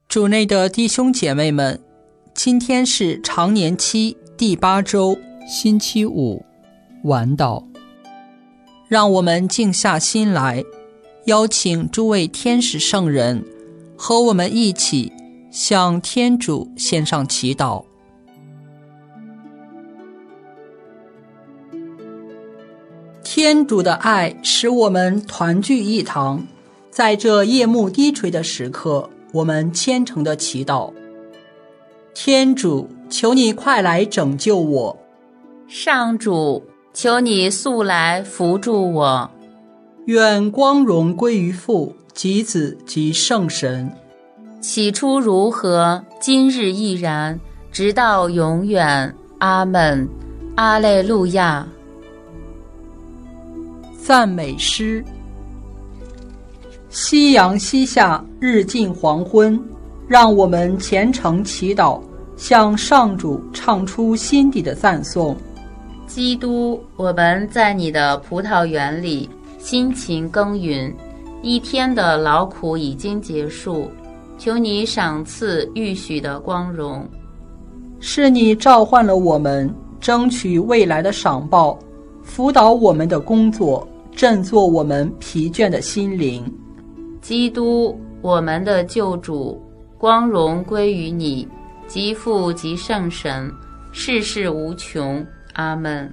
主内的弟兄姐妹们，今天是常年期第8周，星期五，晚祷。让我们静下心来，邀请诸位天使圣人和我们一起向天主献上祈祷。天主的爱使我们团聚一堂，在这夜幕低垂的时刻，我们虔诚地祈祷。天主，求你快来拯救我。 上主，求你速来扶助我。 愿光荣归于父及子及圣神。 起初如何，今日亦然，直到永远。阿们。阿肋路亚。 赞美诗。夕阳西下，日近黄昏，让我们虔诚祈祷，向上主唱出心底的赞颂。 基督，我们在你的葡萄园里辛勤耕耘，一天的劳苦已经结束，求你赏赐预许的光荣。 是你召唤了我们，争取未来的赏报，辅导我们的工作，振作我们疲倦的心灵。 基督，我们的救主，光荣归于你，即父即圣神，世世无穷。阿们。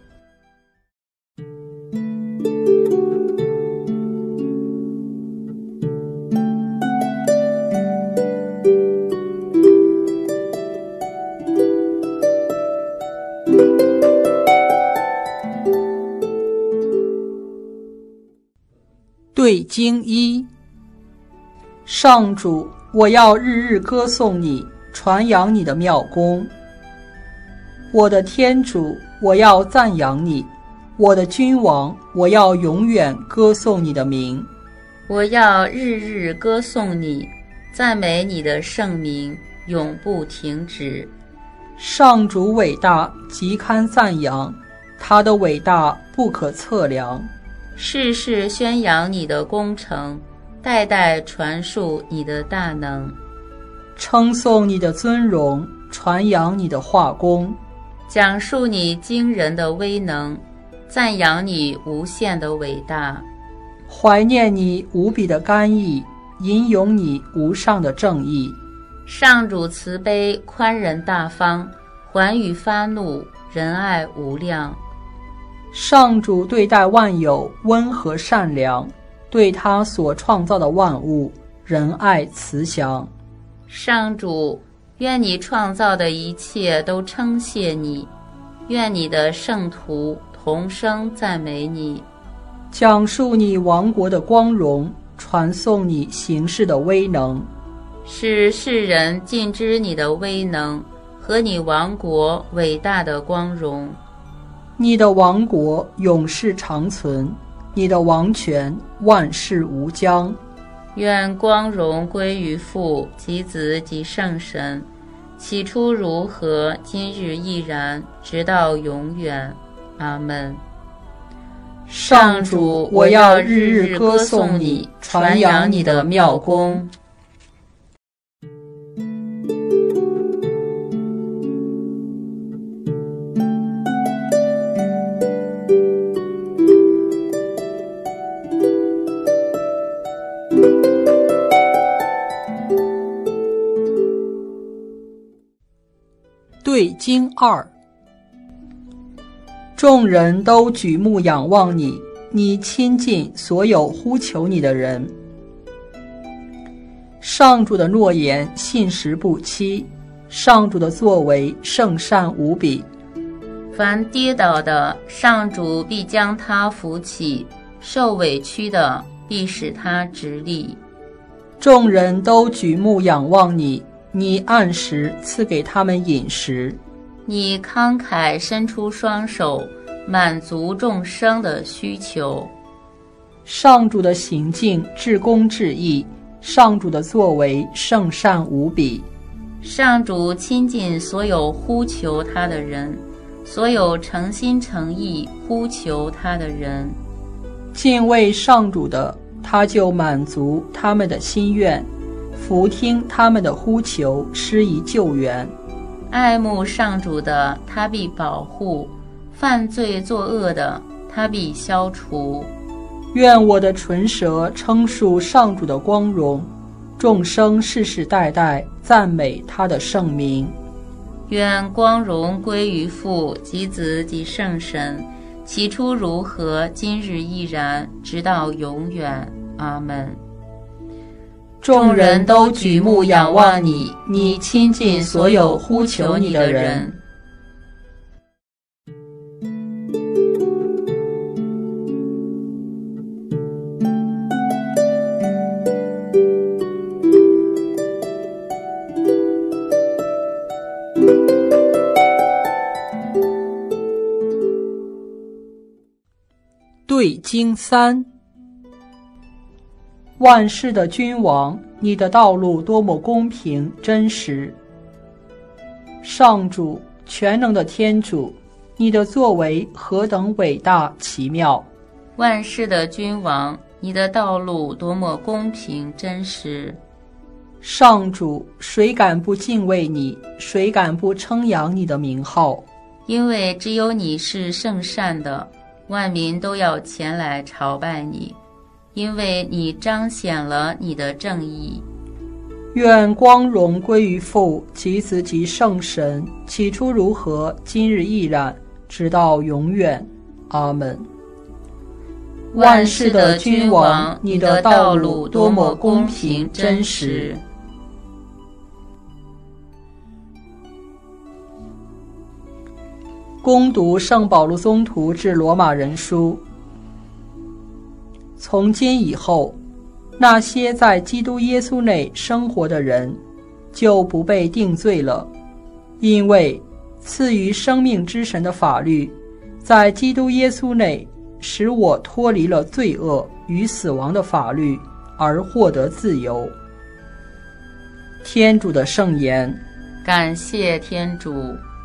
对经一。上主，我要日日歌颂你，传扬你的妙功。我的天主，我要赞扬你；我的君王，我要永远歌颂你的名。 我要日日歌颂你，赞美你的圣名，永不停止。 上主伟大，极堪赞扬，他的伟大不可测量。 世世宣扬你的工程，代代传述你的大能。 称颂你的尊荣，传扬你的化工。 讲述你惊人的威能，赞扬你无限的伟大。 怀念你无比的甘义，吟咏你无上的正义。 上主慈悲宽仁大方，还予发怒，仁爱无量。 上主对待万有温和善良，对他所创造的万物仁爱慈祥。 上主，愿你创造的一切都称谢你，愿你的圣徒同声赞美你。 讲述你王国的光荣，传颂你行事的威能， 使世人尽知你的威能和你王国伟大的光荣。 你的王国永世长存，你的王权万世无疆。 愿光荣归于父及子及圣神，起初如何，今日亦然，直到永远。阿们。 上主，我要日日歌颂你，传扬你的妙功。对经二。众人都举目仰望你，你亲近所有呼求你的人。上主的诺言信实不欺，上主的作为圣善无比。 凡跌倒的，上主必将他扶起；受委屈的，必使他直立。 众人都举目仰望你，你按时赐给他们饮食。 你慷慨伸出双手，满足众生的需求。 上主的行径至公至义，上主的作为圣善无比。 上主亲近所有呼求他的人，所有诚心诚意呼求他的人。 敬畏上主的，他就满足他们的心愿； 俯听他们的呼求，施以救援。 爱慕上主的，他必保护；犯罪作恶的，他必消除。 愿我的唇舌称述上主的光荣，众生世世代代赞美他的圣名。 愿光荣归于父及子及圣神，起初如何，今日亦然，直到永远。阿们。众人都举目仰望你，你亲近所有呼求你的人。 对经3。万世的君王，你的道路多么公平真实！上主，全能的天主，你的作为何等伟大奇妙！ 万世的君王，你的道路多么公平真实！ 上主，谁敢不敬畏你？谁敢不称扬你的名号？ 因为只有你是圣善的，万民都要前来朝拜你。因为你彰显了你的正义。 愿光荣归于父及子及圣神，起初如何，今日亦然，直到永远。阿们。 万世的君王，你的道路多么公平真实！ 恭读圣保禄宗徒致罗马人书。从今以后，那些在基督耶稣内生活的人，就不被定罪了，因为赐予生命之神的法律，在基督耶稣内使我脱离了罪恶与死亡的法律，而获得自由。天主的圣言。 感谢天主。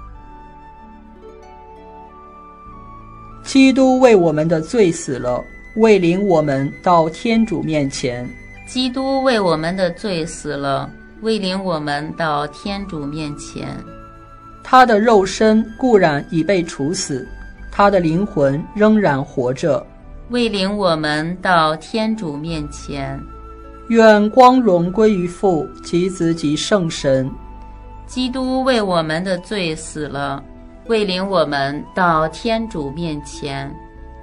基督为我们的罪死了，为领我们到天主面前。 基督为我们的罪死了，为领我们到天主面前。 他的肉身固然已被处死，他的灵魂仍然活着， 为领我们到天主面前。 愿光荣归于父及子及圣神。 基督为我们的罪死了，为领我们到天主面前。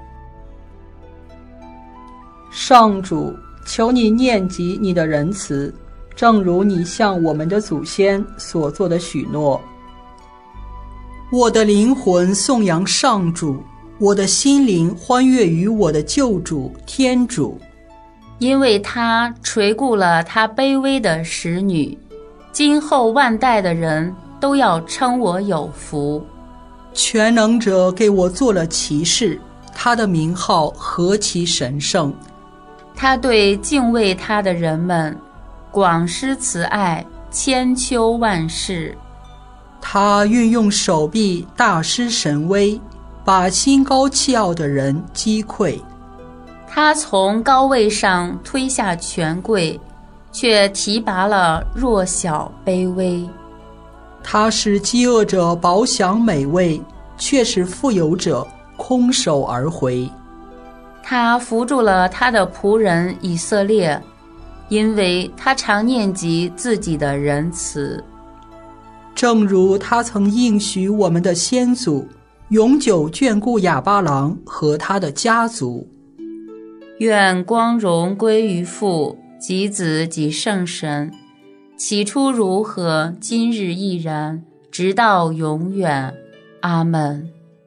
上主，求你念及你的仁慈，正如你向我们的祖先所做的许诺。我的灵魂颂扬上主，我的心灵欢悦于我的救主天主， 因为他垂顾了他卑微的使女，今后万代的人都要称我有福。 全能者给我做了骑士，他的名号何其神圣！ 他对敬畏他的人们广施慈爱，千秋万世。 他运用手臂大施神威，把心高气傲的人击溃。 他从高位上推下权贵，却提拔了弱小卑微。 他使饥饿者饱享美味，却使富有者空手而回。 他扶助了他的仆人以色列，因为他常念及自己的仁慈。 正如他曾应许我们的先祖，永久眷顾亚巴郎和他的家族。 愿光荣归于父及子及圣神，起初如何，今日亦然，直到永远。阿们。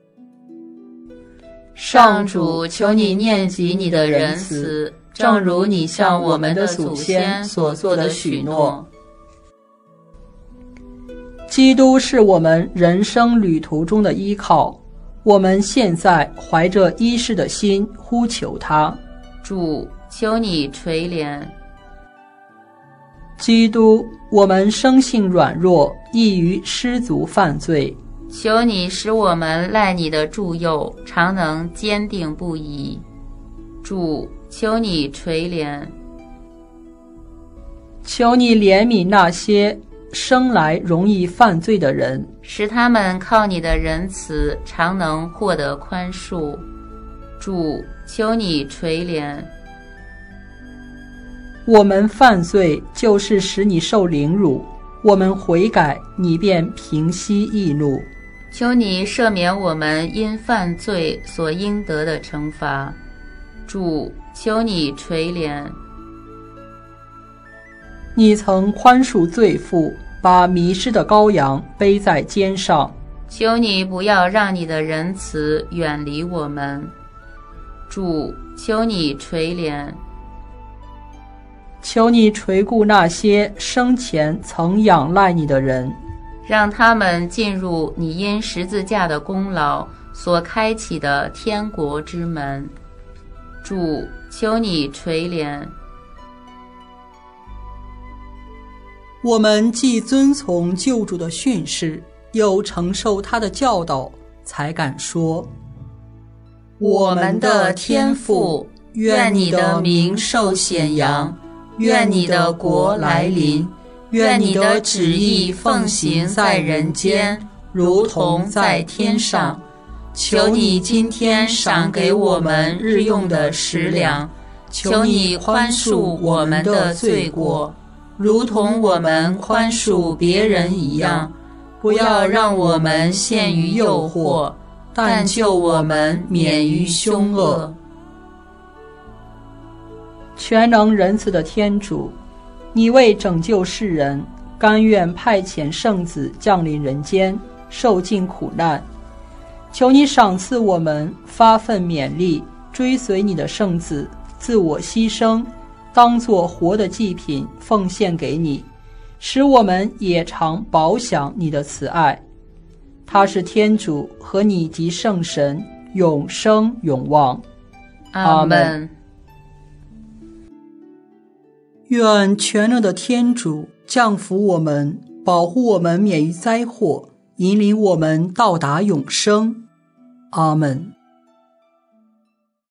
上主，求你念及你的仁慈，正如你向我们的祖先所做的许诺。 基督是我们人生旅途中的依靠，我们现在怀着依恃的心呼求他。 主，求你垂怜。 基督，我们生性软弱，易于失足犯罪， 求你使我们赖你的助佑，常能坚定不移。主，求你垂怜。 求你怜悯那些生来容易犯罪的人， 使他们靠你的仁慈常能获得宽恕。主，求你垂怜。 我们犯罪就是使你受凌辱，我们悔改，你便平息易怒。 求你赦免我们因犯罪所应得的惩罚。主，求你垂怜。 你曾宽恕罪妇，把迷失的羔羊背在肩上。 求你不要让你的仁慈远离我们。主，求你垂怜。 求你垂顾那些生前曾仰赖你的人， 让他们进入你因十字架的功劳所开启的天国之门。主，求你垂怜。 我们既遵从救主的训示，又承受他的教导，才敢说： 我们的天父，愿你的名受显扬，愿你的国来临，愿你的旨意奉行在人间，如同在天上。求你今天赏给我们日用的食粮，求你宽恕我们的罪过，如同我们宽恕别人一样。不要让我们陷于诱惑，但救我们免于凶恶。 全能仁慈的天主，你为拯救世人，甘愿派遣圣子降临人间，受尽苦难。求你赏赐我们发奋勉励，追随你的圣子，自我牺牲，当作活的祭品奉献给你，使我们也常饱享你的慈爱。他是天主，和你及圣神永生永望。 阿们。 愿全能的天主降福我们，保护我们免于灾祸，引领我们到达永生。阿们。